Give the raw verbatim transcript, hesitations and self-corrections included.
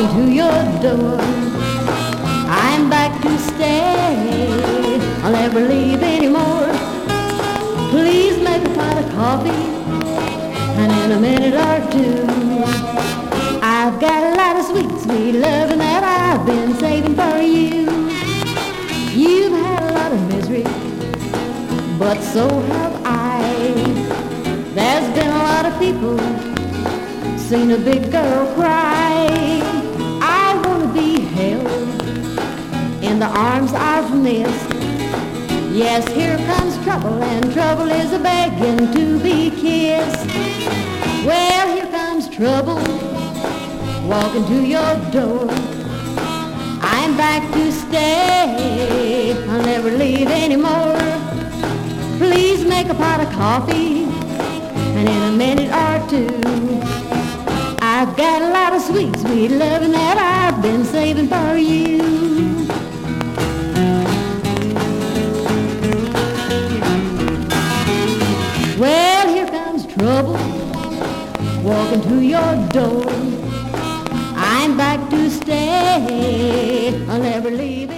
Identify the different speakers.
Speaker 1: walking to your door. I'm back to stay, I'll never leave anymore. Please make a pot of coffee, and in a minute or two, I've got a lot of sweet, sweet loving that I've been saving for you. You've had a lot of misery, but so have I. There's been a lot of people seen a big girl cry. I want to be held in the arms I've missed. Yes, here comes trouble, and trouble is a begging to be kissed. Well, here comes trouble, walking to your door. I'm back to stay, I'll never leave anymore. Please make a pot of coffee, and in a minute or two, I've got a lot of sweet, sweet loving that I've been saving for you. Well, here comes trouble, walking to your door. I'm back to stay, I'll never leave it.